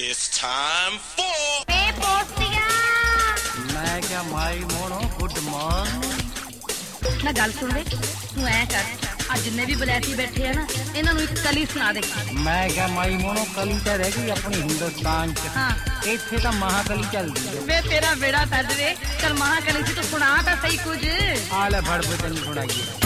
It's time for मैं क्या माई mono good morning ना गल सुन वे तू ऐ कर आ जिन्ने भी बलैती बैठे हैं ना इन्हां नूं एक कली सुना दे। मैं क्या माई मोनो कली तो रह गई अपनी हिंदुस्तान च। हाँ इत्थे तो महाकली चलदी है। वे तेरा बेड़ा तद वे चल महाकली सी तो सुना तो सही कुछ। आ ले फड़ पे तैनूं सुनाइए।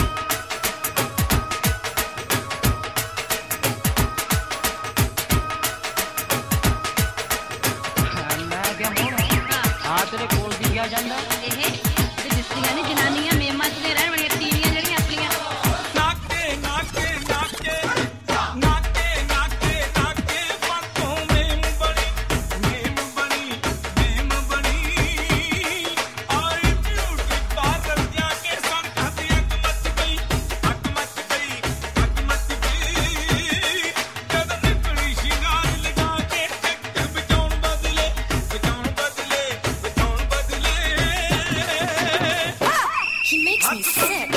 तेरे कोल दी क्या जांदा ਇਹ ਤੇ ਜਿਸਤੀਆਂ ਨੇ ਜਨਾਨੀਆਂ ਮੇਮਾਂ ਚ ਰਹਿਣ ਵਾਲੀਆਂ ਤੀਵੀਆਂ ਜਿਹੜੀਆਂ ਆਪਣੀਆਂ ਨਾਕੇ ਨਾਕੇ ਨਾਕੇ ਨਾਕੇ ਨਾਕੇ ਨਾਕੇ ਪੱਤੋਂ ਮੇਮ ਬਣੀ ਆਈ ਬਿਊਟੀ ਪਾਰਲਰ ਜਾ ਕੇ ਸੜਕਾਂ ਤੇ ਅੱਗ ਮੱਚ ਗਈ ਜਦ ਨਿਕਲੀ ਸ਼ਿੰਗਾਰ ਲਗਾ ਕੇ ਟਿਕਟ ਬਚਾਉਣ ਬਦਲੇ He makes me sick.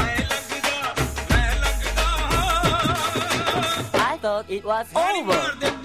It was over.